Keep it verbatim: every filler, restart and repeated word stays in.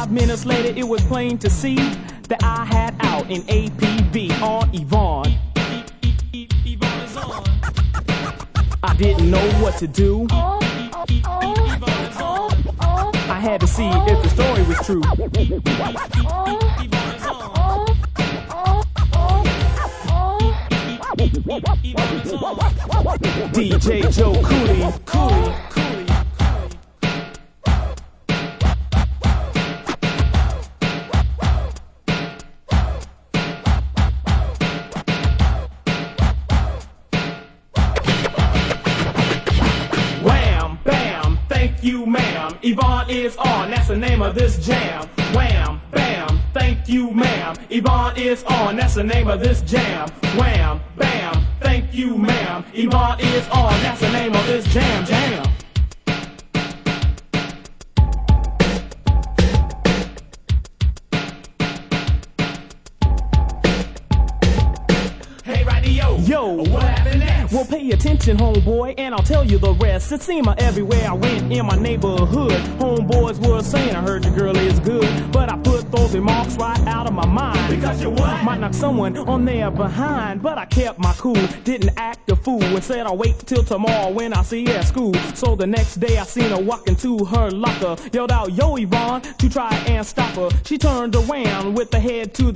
Five minutes later, it was plain to see that I had out in A P B on Yvonne. I didn't know what to do. I had to see if the story was true. D J Joe Cooley, Cooley, Cooley. Wham, bam, thank you, ma'am. Yvonne is on, that's the name of this jam. Wham, bam, thank you, ma'am. Yvonne is on, that's the name of this jam. Wham, bam, thank you, ma'am. Yvonne is on, that's the name of this jam, jam. Hey, radio, yo, what happened next? Well, pay attention, homeboy, and I'll tell you the rest. It seemed everywhere I went in my neighborhood, homeboys were saying, I heard your girl is good. But I put those remarks right out of my mind. Because you what? Might knock someone on there behind. But I kept my cool, didn't act a fool, and said I'll wait till tomorrow when I see her at school. So the next day I seen her walking to her locker, yelled out, yo, Yvonne, to try and stop her. She turned around with her head to the